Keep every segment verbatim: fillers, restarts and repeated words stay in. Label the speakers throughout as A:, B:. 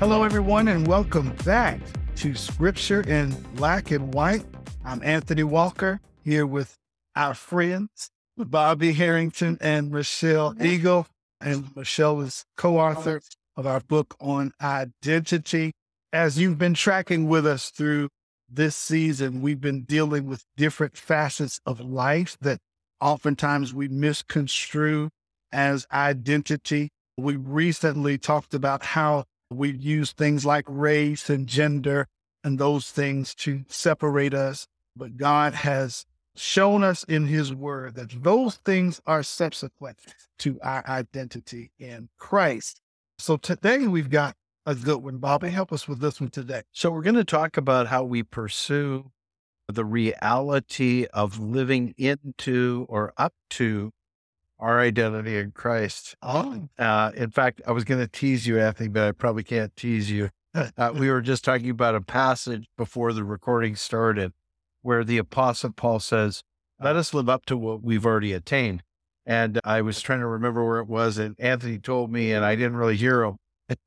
A: Hello, everyone, and welcome back to Scripture in Black and White. I'm Anthony Walker here with our friends, Bobby Harrington and Michelle Eagle. And Michelle is co-author of our book on identity. As you've been tracking with us through this season, we've been dealing with different facets of life that oftentimes we misconstrue as identity. We recently talked about how we use things like race and gender and those things to separate us. But God has shown us in his word that those things are subsequent to our identity in Christ. So today we've got a good one. Bobby, help us with this one today.
B: So we're going to talk about how we pursue the reality of living into or up to our identity in Christ.
A: Oh,
B: Uh, in fact, I was going to tease you, Anthony, but I probably can't tease you. Uh, we were just talking about a passage before the recording started where the Apostle Paul says, let us live up to what we've already attained. And I was trying to remember where it was, and Anthony told me, and I didn't really hear him.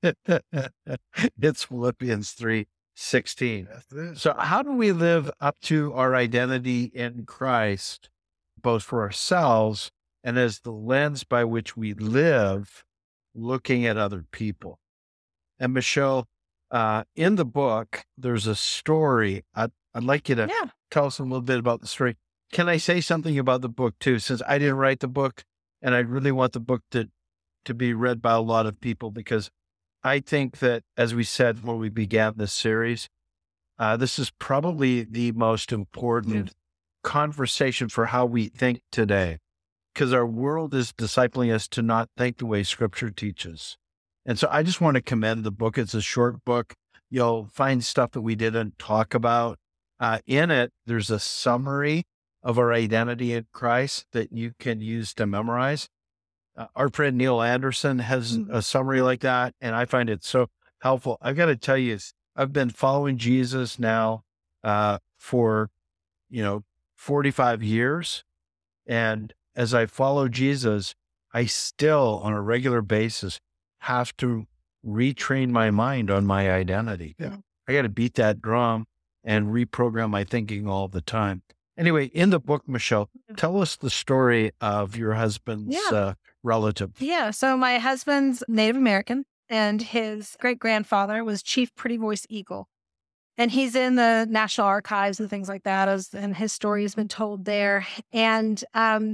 B: It's Philippians three sixteen. So how do we live up to our identity in Christ, both for ourselves and as the lens by which we live, looking at other people? And Michelle, uh, in the book, there's a story. I'd, I'd like you to
C: Yeah.
B: tell us a little bit about the story. Can I say something about the book too, since I didn't write the book, and I really want the book to, to be read by a lot of people, because I think that, as we said when we began this series, uh, this is probably the most important conversation for how we think today, because our world is discipling us to not think the way Scripture teaches. And so I just want to commend the book. It's a short book. You'll find stuff that we didn't talk about. Uh, in it, there's a summary of our identity in Christ that you can use to memorize. Uh, our friend Neil Anderson has a summary like that, and I find it so helpful. I've got to tell you, I've been following Jesus now uh, for, you know, forty-five years. And as I follow Jesus, I still, on a regular basis, have to retrain my mind on my identity.
A: Yeah.
B: I got to beat that drum and reprogram my thinking all the time. Anyway, in the book, Michelle, tell us the story of your husband's
C: Yeah.
B: uh, relative.
C: Yeah. So my husband's Native American, and his great-grandfather was Chief Pretty Voice Eagle. And he's in the National Archives and things like that, as, and his story has been told there. And um,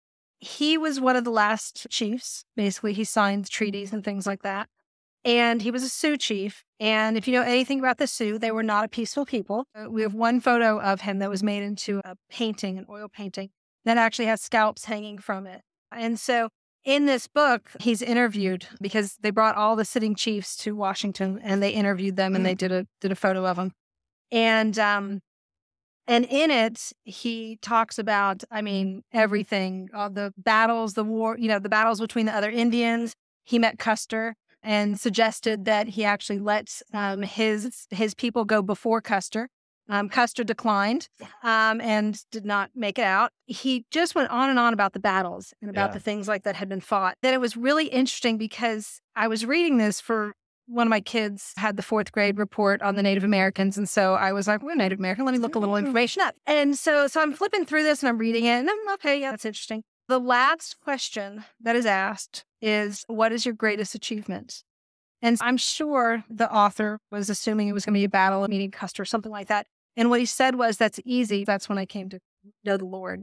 C: he was one of the last chiefs. Basically, he signed treaties and things like that. And he was a Sioux chief. And if you know anything about the Sioux, they were not a peaceful people. Uh, We have one photo of him that was made into a painting, an oil painting, that actually has scalps hanging from it. And so in this book, he's interviewed because they brought all the sitting chiefs to Washington and they interviewed them and they did a did a photo of them. And um, and in it, he talks about, I mean, everything, all the battles, the war, you know, the battles between the other Indians. He met Custer and suggested that he actually let um, his his people go before Custer. Um, Custer declined um, and did not make it out. He just went on and on about the battles and about
B: Yeah.
C: the things like that had been fought. Then it was really interesting because I was reading this for one of my kids had the fourth grade report on the Native Americans. And so I was like, we're Native American. Let me look a little information up. And so, so I'm flipping through this and I'm reading it and I'm okay. Yeah, that's interesting. The last question that is asked is, what is your greatest achievement? And I'm sure the author was assuming it was going to be a battle, meeting Custer, something like that. And what he said was, that's easy. That's when I came to know the Lord.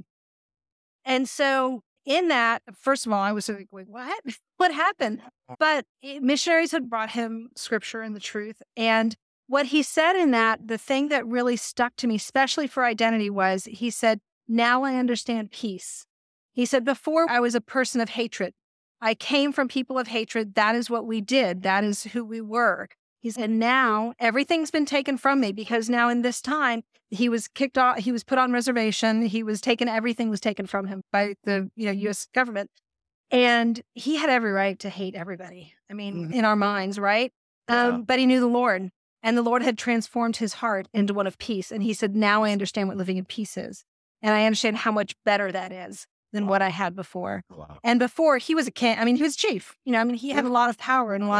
C: And so in that, first of all, I was like, wait, what? What happened? But it- missionaries had brought him Scripture and the truth. And what he said in that, the thing that really stuck to me, especially for identity, was he said, now I understand peace. He said, before I was a person of hatred. I came from people of hatred. That is what we did. That is who we were. He said, now everything's been taken from me because now in this time, he was kicked off, he was put on reservation. He was taken, everything was taken from him by the you know U S government. And he had every right to hate everybody. I mean,
A: Mhm.
C: in our minds, right? Um,
B: Yeah.
C: But he knew the Lord, and the Lord had transformed his heart into one of peace. And he said, now I understand what living in peace is. And I understand how much better that is than
B: Wow.
C: what I had before.
B: Wow.
C: And before, he was a king. I mean, he was chief. You know, I mean, he had a lot of power and a lot
B: Yeah.
C: of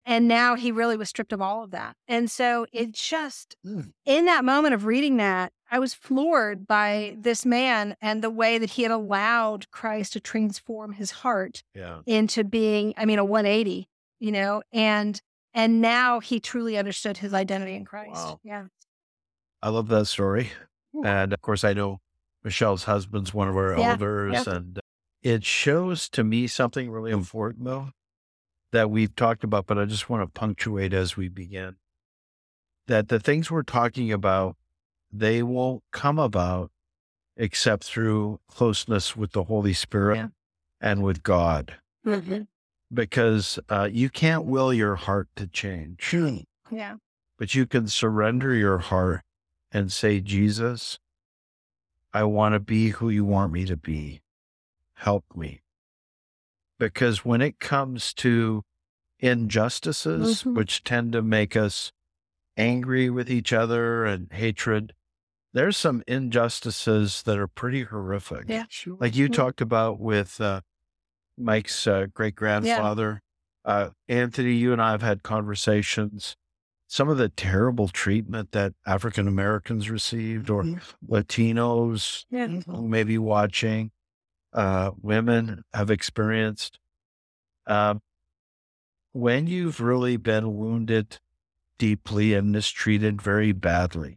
C: And now he really was stripped of all of that. And so it just,
A: Mm.
C: in that moment of reading that, I was floored by this man and the way that he had allowed Christ to transform his heart
B: Yeah.
C: into being, I mean, a one eighty, you know, and and now he truly understood his identity in Christ.
B: Wow.
C: Yeah.
B: I love that story. And of course, I know Michelle's husband's one of our
C: Yeah,
B: elders.
C: yeah.
B: And it shows to me something really important, though, that we've talked about, but I just want to punctuate as we begin. That the things we're talking about, they won't come about except through closeness with the Holy Spirit
C: Yeah.
B: and with God.
C: Mhm.
B: Because uh, you can't will your heart to change,
C: Yeah.
B: but you can surrender your heart and say, Jesus, I want to be who you want me to be. Help me. Because when it comes to injustices,
C: Mhm.
B: which tend to make us angry with each other and hatred, there's some injustices that are pretty horrific.
C: Yeah.
A: Sure.
B: Like you
C: Mhm.
B: talked about with uh, Mike's uh, great grandfather. Uh, Anthony, you and I have had conversations. Some of the terrible treatment that African Americans received, or
A: Mhm.
B: Latinos
C: Yeah.
B: who may be watching, uh, women have experienced. Um, when you've really been wounded deeply and mistreated very badly,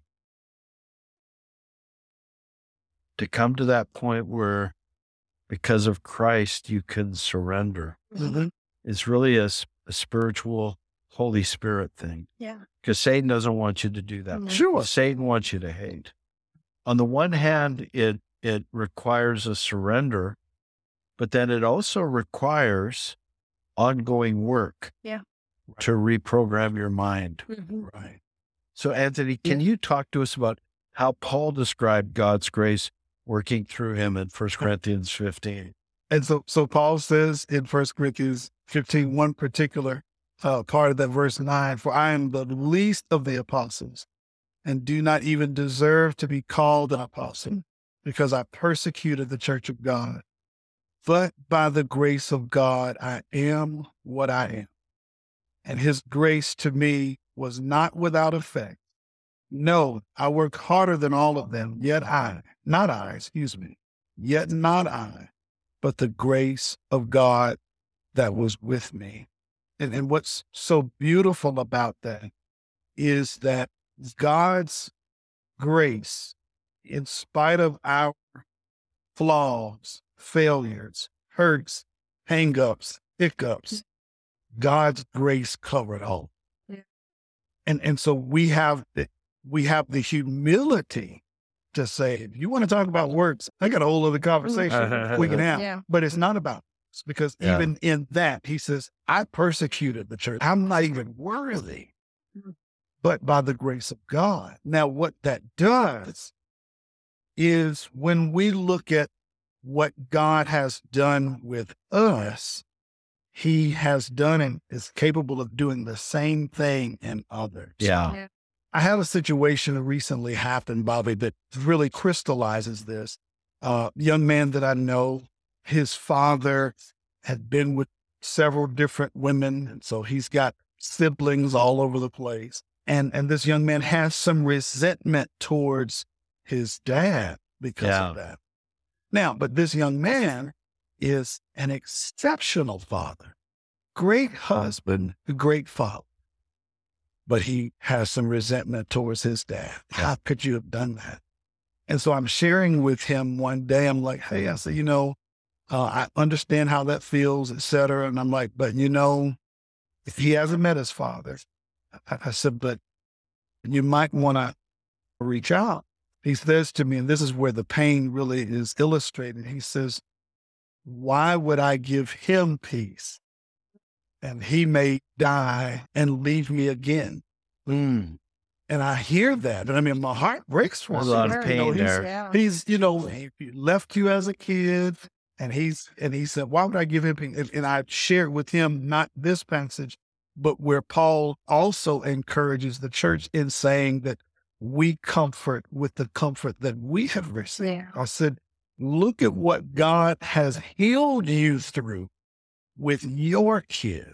B: to come to that point where, because of Christ, you can surrender
A: Mhm.
B: is really a, s- a spiritual Holy Spirit thing.
C: Yeah.
B: Because Satan doesn't want you to do that.
C: Mhm.
A: Sure.
B: Satan wants you to hate. On the one hand, it it requires a surrender, but then it also requires ongoing work
C: Yeah.
B: to reprogram your mind.
C: Mhm.
A: Right.
B: So, Anthony, can you talk to us about how Paul described God's grace working through him in First Corinthians fifteen?
A: And so, so Paul says in First Corinthians fifteen, one particular uh, part of that verse nine, for I am the least of the apostles and do not even deserve to be called an apostle because I persecuted the church of God. But by the grace of God, I am what I am. And his grace to me was not without effect. No, I work harder than all of them, yet I, not I, excuse me, yet not I, but the grace of God that was with me. And, and what's so beautiful about that is that God's grace, in spite of our flaws, failures, hurts, hang-ups, hiccups, God's grace covered all.
C: Yeah.
A: And and so we have the we have the humility to say, if you want to talk about works, I got a whole other conversation we can have.
C: Yeah.
A: But it's not about us, because
B: Yeah.
A: even in that, he says, I persecuted the church. I'm not even worthy,
C: Mhm.
A: but by the grace of God. Now, what that does is when we look at what God has done with us, he has done and is capable of doing the same thing in others.
B: Yeah.
C: Yeah.
A: I had a situation that recently happened, Bobby, that really crystallizes this. Uh, young man that I know, his father had been with several different women, and so he's got siblings all over the place. And and this young man has some resentment towards his dad because
B: Yeah.
A: of that. Now, but this young man is an exceptional father, great husband, great father. But he has some resentment towards his dad. How could you have done that? And so I'm sharing with him one day. I'm like, hey, I said, you know, uh, I understand how that feels, et cetera. And I'm like, but you know, if he hasn't met his father, I, I said, but you might want to reach out. He says to me, and this is where the pain really is illustrated. He says, why would I give him peace? And he may die and leave me again.
B: Mm.
A: And I hear that. And I mean, my heart breaks for
B: There's
A: him.
B: a lot of
C: Sure.
B: pain
A: You know, he's-
B: there.
C: Yeah.
A: He's, you know, he left you as a kid, and he's, and he said, why would I give him peace? And, and I shared with him, not this passage, but where Paul also encourages the church in saying that we comfort with the comfort that we have received.
C: Yeah.
A: I said, look at what God has healed you through with your kids.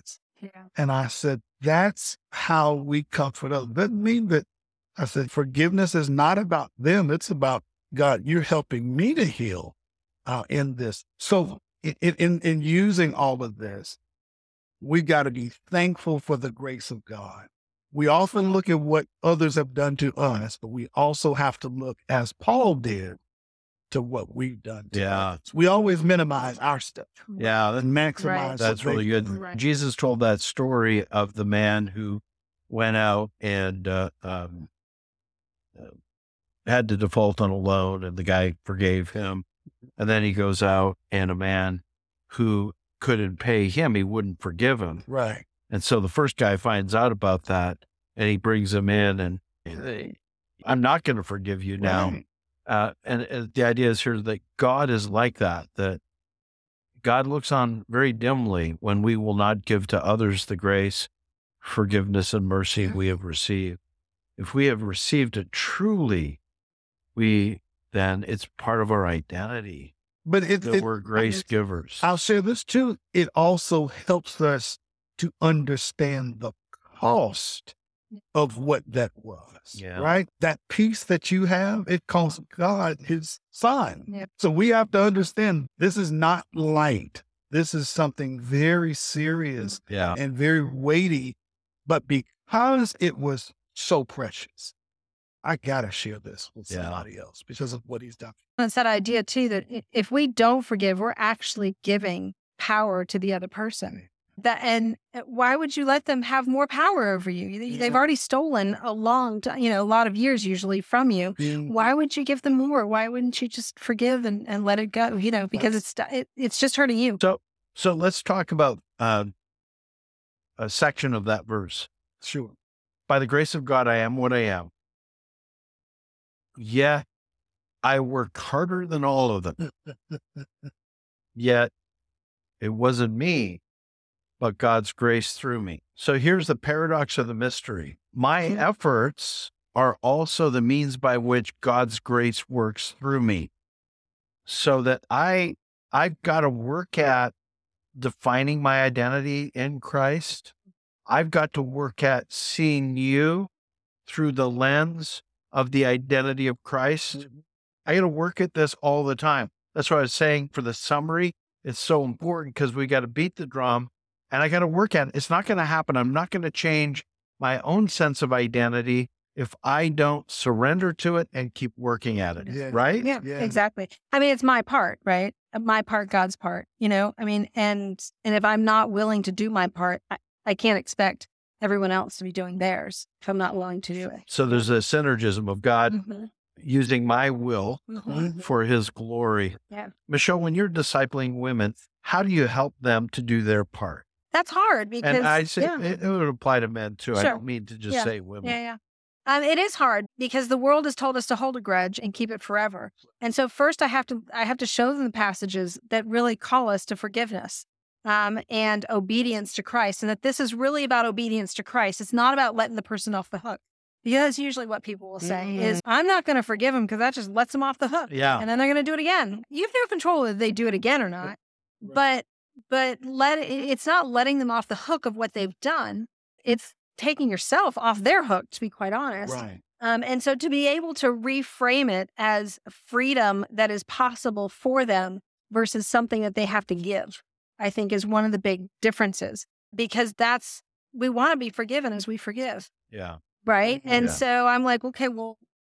C: Yeah.
A: And I said, that's how we comfort others. Doesn't mean that, I said, forgiveness is not about them. It's about, God, you're helping me to heal uh, in this. So in, in, in using all of this, we got to be thankful for the grace of God. We often look at what others have done to us, but we also have to look, as Paul did, to what we've done to
B: Yeah.
A: others. We always minimize our stuff
B: Yeah, that,
A: and maximize.
C: Right.
A: what
B: that's really
A: they-
B: good.
C: Right.
B: Jesus told that story of the man who went out and uh, um, uh, had to default on a loan, and the guy forgave him. And then he goes out, and a man who couldn't pay him, he wouldn't forgive him.
A: Right.
B: And so the first guy finds out about that, and he brings him in, and "Hey, I'm not going to forgive you now."
A: Right.
B: Uh, and, and the idea is here that God is like that, that God looks on very dimly when we will not give to others the grace, forgiveness, and mercy we have received. If we have received it truly, we then it's part of our identity
A: But it,
B: that
A: it
B: we're grace givers.
A: I'll share this too. It also helps us to understand the cost of what that was.
B: Yeah.
A: Right? That peace that you have, it cost God his son.
C: Yep.
A: So we have to understand this is not light. This is something very serious
B: Yeah.
A: and very weighty. But because it was so precious, I got to share this with
B: Yeah.
A: somebody else because of what he's done.
C: It's that idea too that i- if we don't forgive, we're actually giving power to the other person. That and uh, why would you let them have more power over you? They- They've already stolen a long, time, you know, a lot of years usually from you.
A: Being-
C: Why would you give them more? Why wouldn't you just forgive and, and let it go? You know, because it's it, it's just hurting you.
B: So, so let's talk about uh, a section of that verse.
A: Sure.
B: By the grace of God, I am what I am. Yet I work harder than all of them. Yet it wasn't me, but God's grace through me. So here's the paradox of the mystery. My efforts are also the means by which God's grace works through me. So that I, I've got to work at defining my identity in Christ. I've got to work at seeing you through the lens of the identity of Christ. I got to work at this all the time. That's what I was saying for the summary. It's so important because we got to beat the drum and I got to work at it. It's not going to happen. I'm not going to change my own sense of identity if I don't surrender to it and keep working at it.
A: Yeah.
B: Right?
C: Yeah,
A: Yeah.
C: exactly. I mean, it's my part, right? My part, God's part, you know, I mean, and, and if I'm not willing to do my part, I, I can't expect everyone else to be doing theirs if I'm not willing to do it.
B: So there's a synergism of God
C: Mhm.
B: using my will
C: Mhm.
B: for his glory.
C: Yeah.
B: Michelle, when you're discipling women, how do you help them to do their part?
C: That's hard because,
B: And I say
C: yeah,
B: it, it would apply to men too. I
C: Sure.
B: don't mean to just
C: Yeah.
B: say women.
C: yeah, yeah. Um, it is hard because the world has told us to hold a grudge and keep it forever. And so first I have to, I have to show them the passages that really call us to forgiveness. Um, and obedience to Christ, and that this is really about obedience to Christ. It's not about letting the person off the hook. Because that's usually what people will say
A: Mhm.
C: is, I'm not going to forgive them because that just lets them off the hook.
B: Yeah.
C: And then they're going to do it again. You have no control whether they do it again or not. But but let it, it's not letting them off the hook of what they've done. It's taking yourself off their hook, to be quite honest.
A: Right.
C: Um, and so to be able to reframe it as freedom that is possible for them versus something that they have to give, I think is one of the big differences, because that's, we want to be forgiven as we forgive.
B: Yeah.
C: Right. And
B: Yeah.
C: so I'm like, okay, well,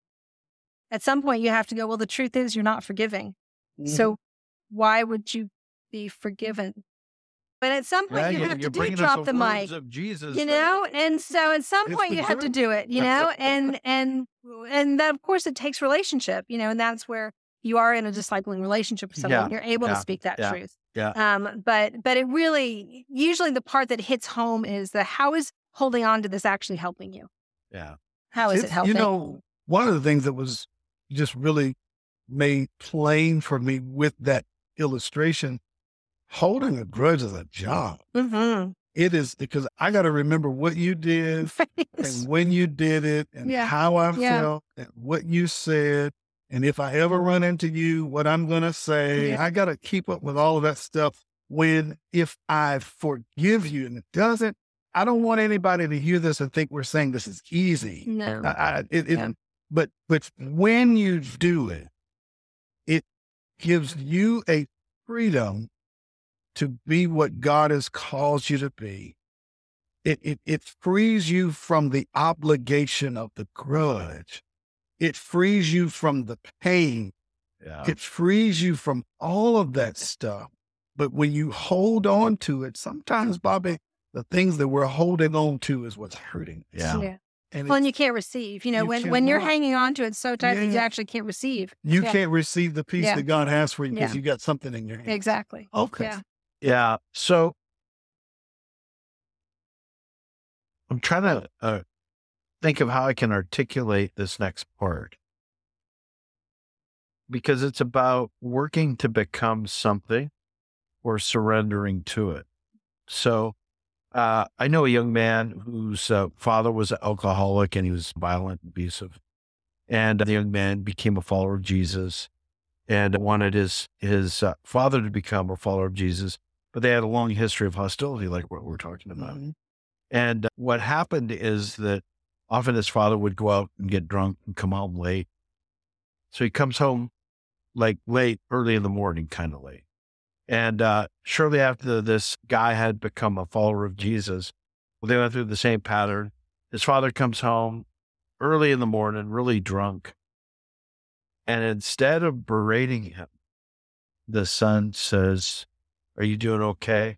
C: at some point you have to go, well, the truth is you're not forgiving. So why would you be forgiven? But at some point
B: Yeah,
C: you
B: you-
C: have to
B: you're
C: do
B: bringing us
C: drop
B: the
C: the mic.
B: words of Jesus.
C: You know, and so at some
A: It's
C: point
A: the
C: you have to
A: truth.
C: do it, you know, and and and that of course it takes relationship, you know, and that's where you are in a discipling relationship with someone.
B: Yeah,
C: You're able
B: yeah,
C: to speak that
B: yeah,
C: truth.
B: yeah.
C: Um, but but it really usually the part that hits home is the how is holding on to this actually helping you?
B: Yeah.
C: How is it
A: It's-
C: helping?
A: You know, one of the things that was just really made plain for me with that illustration, holding a grudge is a job.
C: Mhm.
A: It is because I got to remember what you did and when you did it and
C: Yeah.
A: how I
C: Yeah.
A: felt and what you said. And if I ever run into you, what I'm going to say,
C: Yeah.
A: I got to keep up with all of that stuff when if I forgive you and it doesn't, I don't want anybody to hear this and think we're saying this is easy.
C: No.
A: I, I, it, it,
C: Yeah.
A: But but when you do it, it gives you a freedom to be what God has called you to be. It, it, it frees you from the obligation of the grudge. It frees you from the pain.
B: Yeah.
A: It frees you from all of that stuff. But when you hold on to it, sometimes, Bobby, the things that we're holding on to is what's hurting us.
B: Yeah.
C: Yeah.
A: And
C: Well, and
A: it-
C: you can't receive. You know,
A: You
C: when, when you're
A: cannot.
C: hanging on to it so tight that you
A: Yeah.
C: actually can't receive.
A: you
C: Yeah.
A: can't receive the peace
C: Yeah.
A: that God has for you because
C: Yeah.
A: you got something in your hand.
C: Exactly.
A: Okay.
C: Yeah.
B: Yeah. So I'm trying to uh, think of how I can articulate this next part, because it's about working to become something or surrendering to it. So uh, I know a young man whose uh, father was an alcoholic and he was violent, abusive. And the young man became a follower of Jesus and wanted his, his uh, father to become a follower of Jesus. But they had a long history of hostility, like what we're talking about.
A: Mhm.
B: And what happened is that often his father would go out and get drunk and come home late. So he comes home like late, early in the morning, kind of late. And uh, shortly after this guy had become a follower of Jesus, well, they went through the same pattern. His father comes home early in the morning, really drunk. And instead of berating him, the son says, "Are you doing okay?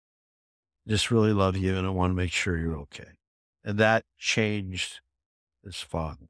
B: Just really love you and I want to make sure you're okay." And that changed his father.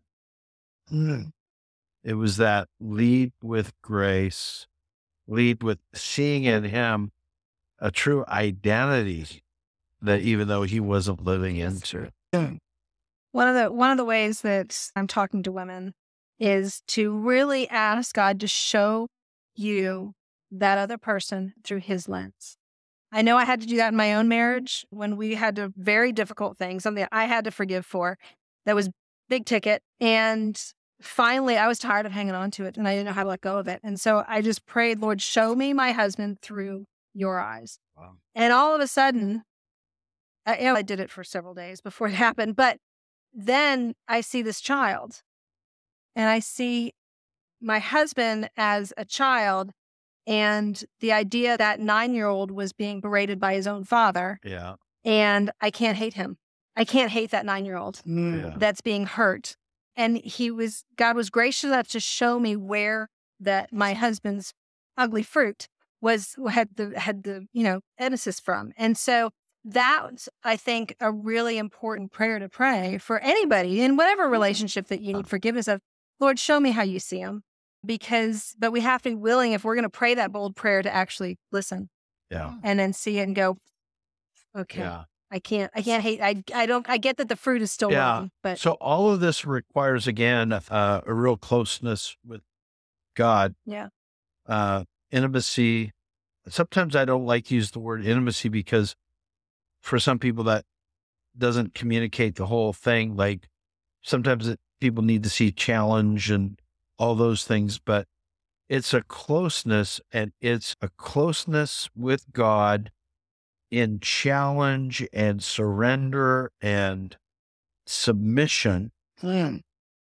A: Mm.
B: It was that lead with grace, lead with seeing in him a true identity that even though he wasn't living into.
A: Yeah.
C: One of the one of the ways that I'm talking to women is to really ask God to show you that other person through his lens. I know I had to do that in my own marriage when we had a very difficult thing, something I had to forgive for that was big ticket. And finally, I was tired of hanging on to it and I didn't know how to let go of it. And so I just prayed, Lord, show me my husband through your eyes.
B: Wow.
C: And all of a sudden, I, you know, I did it for several days before it happened. But then I see this child and I see my husband as a child. And the idea that nine-year-old was being berated by his own father,
B: Yeah.
C: and I can't hate him. I can't hate that nine-year-old
A: Mm.
B: Yeah.
C: that's being hurt. And he was, God was gracious enough to show me where that my husband's ugly fruit was, had the, had the, you know, innocence from. And so that's, I think, a really important prayer to pray for anybody in whatever relationship that you need forgiveness of. Lord, show me how you see him. Because, but we have to be willing, if we're going to pray that bold prayer, to actually listen
B: Yeah.
C: and then see it and go, okay,
B: Yeah.
C: I can't, I can't hate, I, I don't, I get that the fruit is still
B: Yeah.
C: wrong, but
B: So all of this requires, again, uh, a real closeness with God,
C: yeah,
B: uh, intimacy. Sometimes I don't like to use the word intimacy because for some people that doesn't communicate the whole thing. Like sometimes it, people need to see challenge and all those things, but it's a closeness, and it's a closeness with God in challenge and surrender and submission
A: Mm.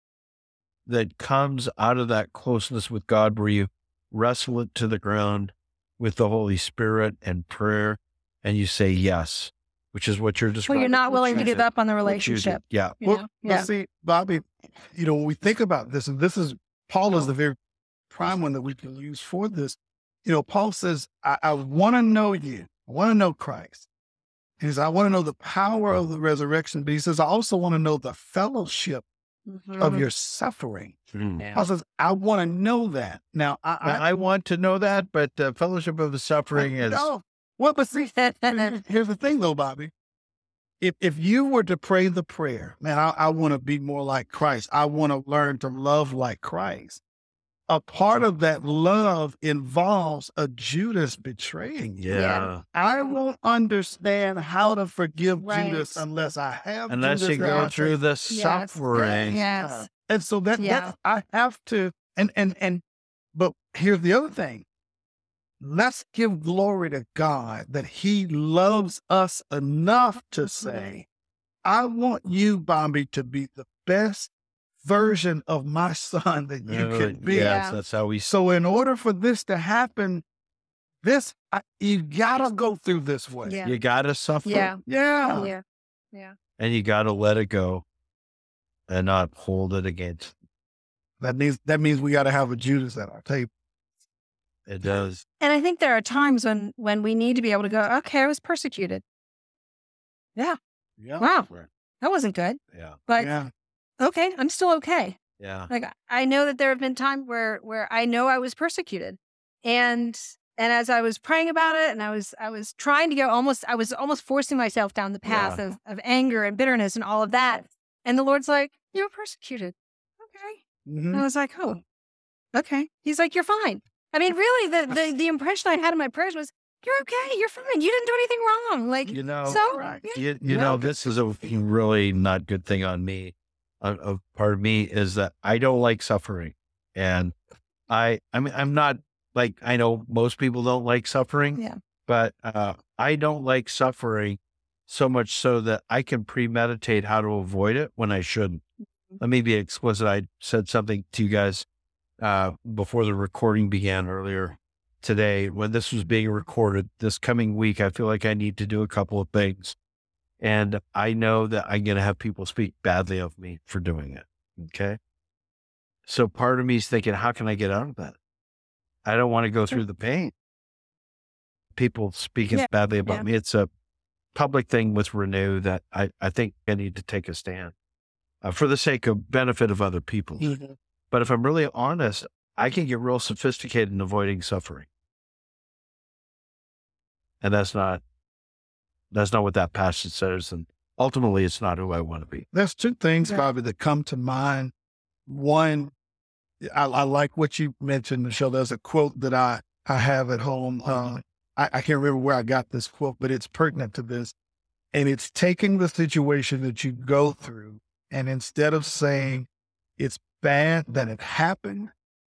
B: that comes out of that closeness with God, where you wrestle it to the ground with the Holy Spirit and prayer, and you say yes, which is what you're
C: well,
B: describing.
C: you're not
B: what
C: willing
B: you
C: to give
B: did.
C: up on the
B: What you did.
C: relationship.
B: Yeah.
C: You
A: Well,
C: know?
A: well,
C: Yeah.
A: see, Bobby, you know, when we think about this, and this is, Paul is the very prime one that we can use for this. You know, Paul says, I, I want to know you. I want to know Christ. He says, I want to know the power of the resurrection. But he says, I also want to know the fellowship of
C: Mhm.
A: your suffering.
B: Mm.
A: Paul says, I want to know that. Now, I,
B: Now,
A: I,
B: I want to know that, but the fellowship of the suffering is
A: no. Well, but see, here's the thing though, Bobby. If if you were to pray the prayer, man, I, I want to be more like Christ. I want to learn to love like Christ. A part of that love involves a Judas betraying you.
B: yeah.
A: I won't understand how to forgive
C: Right.
A: Judas unless I have
B: Unless
A: Judas
B: you
A: in
B: go
A: my
B: through
A: face.
B: the
C: Yes.
B: suffering.
C: Yes.
A: And so that,
C: Yeah.
A: that I have to, and, and, and, but here's the other thing. let's give glory to God that he loves us enough to say, I want you, Bobby, to be the best version of my son that you
B: Uh,
A: can be.
B: Yes,
C: Yeah.
B: that's how we.
A: So in order for this to happen, this I, you gotta go through this way.
C: Yeah.
B: You gotta suffer,
C: Yeah.
A: Yeah.
C: Yeah. Yeah.
B: and you gotta let it go, and not hold it against.
A: That means that means we gotta have a Judas at our table.
B: It does.
C: And I think there are times when when we need to be able to go, okay, I was persecuted.
A: Yeah.
C: Wow, that wasn't good.
B: Yeah,
C: But
A: yeah.
C: okay, I'm still okay.
B: yeah,
C: Like I know that there have been times where where I know I was persecuted. And and as I was praying about it and I was I was trying to go almost I was almost forcing myself down the path
B: Yeah.
C: of, of anger and bitterness and all of that. And the Lord's like, you were persecuted. Okay.
A: Mhm.
C: And I was like, oh, okay. He's like, you're fine. I mean, really, the, the, the impression I had in my prayers was, you're okay. You're fine. You didn't do anything wrong. Like,
B: you know,
C: so,
A: right.
C: yeah.
B: you, you
A: Yeah.
B: know, this is a really not good thing on me. A, a part of me is that I don't like suffering, and I, I mean, I'm not like I know most people don't like suffering,
C: Yeah.
B: but uh, I don't like suffering so much so that I can premeditate how to avoid it when I shouldn't. Let me be explicit. I said something to you guys uh, before the recording began earlier today. When this was being recorded this coming week, I feel like I need to do a couple of things. And I know that I'm going to have people speak badly of me for doing it. Okay. So part of me is thinking, how can I get out of that? I don't want to go through the pain. People speaking
C: Yeah.
B: badly about
C: Yeah.
B: me. It's a public thing with Renew that I, I think I need to take a stand uh, for the sake of benefit of other people.
A: Mhm.
B: But if I'm really honest, I can get real sophisticated in avoiding suffering. And that's not, that's not what that passage says. And ultimately it's not who I want to be.
A: There's two things,
C: Yeah.
A: Bobby, that come to mind. One, I, I like what you mentioned, Michelle. There's a quote that I, I have at home. Uh, I, I can't remember where I got this quote, but it's pertinent to this. And it's taking the situation that you go through, and instead of saying it's bad that it happened,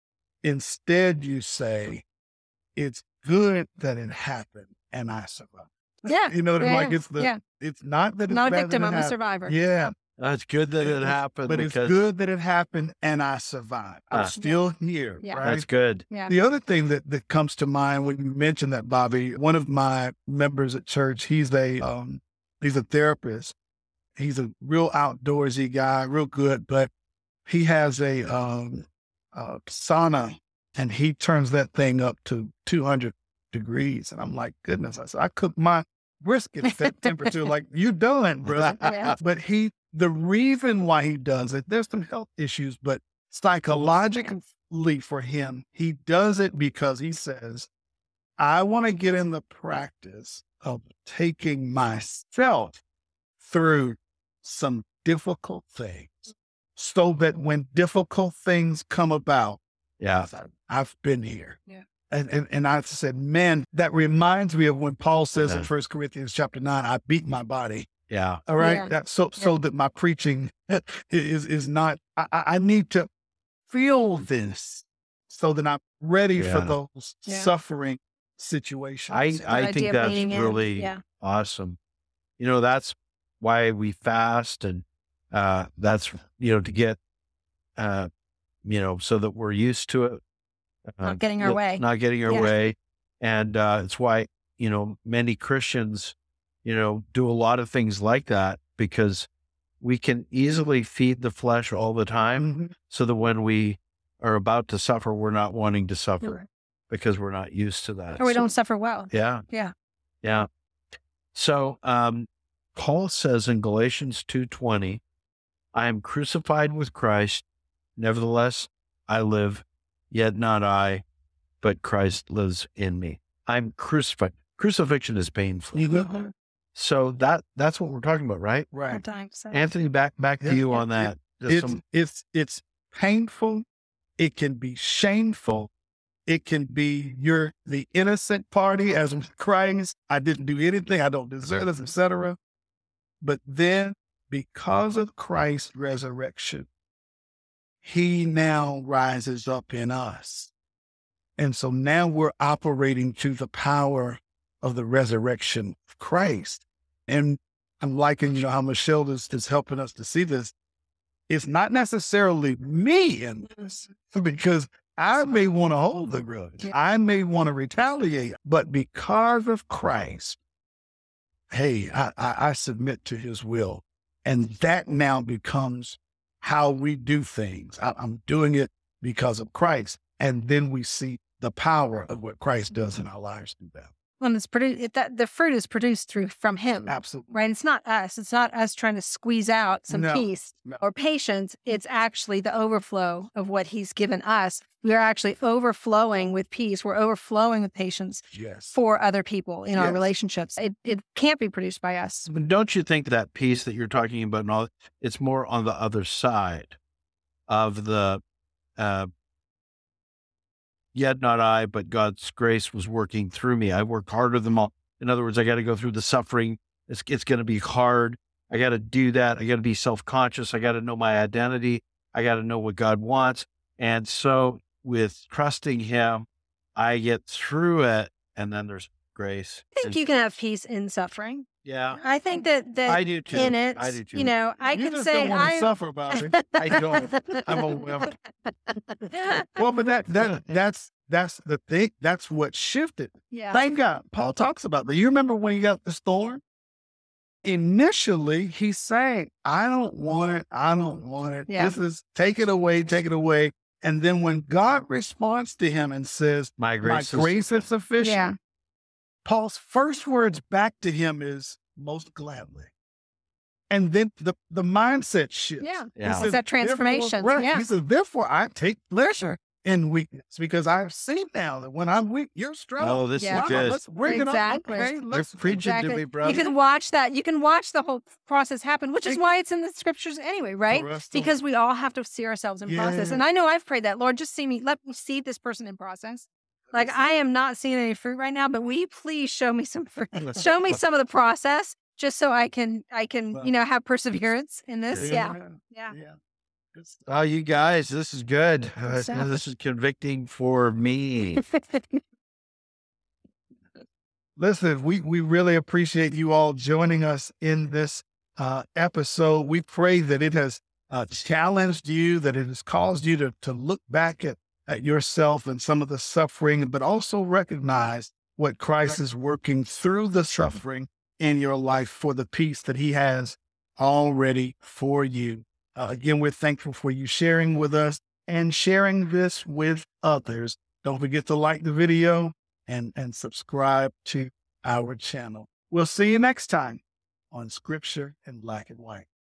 A: instead you say it's good that it happened and I survived.
C: Yeah.
A: You know,
C: Yeah,
A: like
C: yeah,
A: it's the,
C: yeah.
A: it's not that it's
C: Not a
A: bad
C: victim,
A: that it
C: I'm a
A: happened.
C: survivor.
A: Yeah.
B: That's good that it happened
A: But it's
B: because
A: good that it happened and I survived. I'm
B: Ah.
A: still here.
C: Yeah.
A: Right?
B: that's good.
C: Yeah.
A: The other thing that, that comes to mind when you mention that, Bobby, one of my members at church, he's a um, he's a therapist. He's a real outdoorsy guy, real good, but he has a um, uh, sauna, and he turns that thing up to two hundred degrees. And I'm like, goodness, I said, I cook my brisket at that temperature. Like, you done, brother.
C: Yeah.
A: But he, the reason why he does it, there's some health issues, but psychologically for him, he does it because he says, I want to get in the practice of taking myself through some difficult things so that when difficult things come about,
B: Yeah.
A: I've been here.
C: Yeah.
A: And, and and I said, man, that reminds me of when Paul says in
B: Yeah.
A: First Corinthians chapter nine, I beat my body.
B: Yeah.
A: All right.
C: Yeah.
A: That, so so that my preaching is is not I, I I need to feel this so that I'm ready for
B: Yeah.
A: those
C: Yeah.
A: suffering situations.
B: I,
C: The
B: I
C: idea
B: think
C: of
B: that's
C: leaning in.
B: really
C: Yeah.
B: awesome. You know, that's why we fast, and uh, that's, you know, to get, uh, you know, so that we're used to it. Uh,
C: Not getting our
B: look-
C: way.
B: Not getting our
C: Yeah.
B: way. And uh, it's why, you know, many Christians, you know, do a lot of things like that, because we can easily feed the flesh all the time,
A: Mhm.
B: so that when we are about to suffer, we're not wanting to suffer
C: Right.
B: because we're not used to that.
C: Or we
B: So-
C: don't suffer well.
B: yeah.
C: Yeah.
B: Yeah. So um, Paul says in Galatians two twenty, I am crucified with Christ. Nevertheless, I live, yet not I, but Christ lives in me. I'm crucified. Crucifixion is painful.
A: Mhm.
B: So that that's what we're talking about, right?
A: Right.
C: Hard times. So.
B: Anthony, back back to
A: Yeah.
B: you
C: Yeah.
B: on that. Just
A: It's
B: some-
A: it's it's painful. It can be shameful. It can be you're the innocent party as with Christ. I didn't do anything. I don't deserve this, et cetera. But then, because of Christ's resurrection, he now rises up in us. And so now we're operating to the power of the resurrection of Christ. And I'm liking, you know, how Michelle is, is helping us to see this. It's not necessarily me in this, because I may want to hold the grudge. I may want to retaliate, but because of Christ, hey, I, I, I submit to his will. And that now becomes how we do things. I, I'm doing it because of Christ. And then we see the power of what Christ does in our lives through that.
C: When it's produced, it, that the fruit is produced through from him.
A: Absolutely.
C: Right. It's not us. It's not us trying to squeeze out some
A: No,
C: peace
A: no.
C: or patience. It's actually the overflow of what he's given us. We are actually overflowing with peace. We're overflowing with patience
A: Yes.
C: for other people in our
A: Yes.
C: relationships. It it can't be produced by us.
B: But don't you think that peace that you're talking about and all, it's more on the other side of the, uh, yet not I, but God's grace was working through me. I worked harder than all. In other words, I got to go through the suffering. It's, it's going to be hard. I got to do that. I got to be self-conscious. I got to know my identity. I got to know what God wants. And so with trusting him, I get through it. And then there's grace.
C: I think
B: And-
C: you can have peace in suffering.
B: Yeah,
C: I think that that
B: I do too.
C: in it,
B: I do too.
C: you know, I
A: you
C: can
A: just
C: say
A: don't want to
C: I
A: suffer about it.
B: I don't. I'm a woman.
A: Well, but that that that's that's the thing. That's what shifted.
C: yeah.
A: Thank God. Paul talks about that. You remember when he got the storm? Initially, he's saying, I don't want it. I don't want it.
C: Yeah.
A: This is take it away, take it away. And then when God responds to him and says,
B: My
A: my
B: grace is
A: grace is sufficient,
C: Yeah.
A: Paul's first words back to him is most gladly. And then the, the mindset shifts.
C: Yeah.
B: Yeah.
C: It's that transformation.
A: Therefore, right,
C: Yeah.
A: He says, therefore, I take pleasure in weakness because I've seen now that when I'm weak, you're strong.
B: Oh, this
C: Yeah.
B: is good.
A: Let's bring
C: Exactly.
A: it up. Okay?
B: They're
A: Let's
B: preaching
C: Exactly.
B: to me,
C: You
B: brother.
C: can watch that. You can watch the whole process happen, which is why it's in the scriptures anyway, right?
A: for us to-
C: Because we all have to see ourselves in process.
A: Yeah.
C: And I know I've prayed that, Lord, just see me, let me see this person in process. Like I am not seeing any fruit right now, but will you please show me some fruit? Show me some of the process just so I can, I can, you know, have perseverance in this. Yeah. Yeah.
A: Yeah. Good stuff.
B: Oh, you guys, this is good. Uh,
C: stuff.
B: this is convicting for me.
A: Listen, we, we really appreciate you all joining us in this uh, episode. We pray that it has uh, challenged you, that it has caused you to, to look back at, at yourself and some of the suffering, but also recognize what Christ is working through the suffering in your life for the peace that he has already for you. Uh, again, we're thankful for you sharing with us and sharing this with others. Don't forget to like the video and, and subscribe to our channel. We'll see you next time on Scripture in Black and White.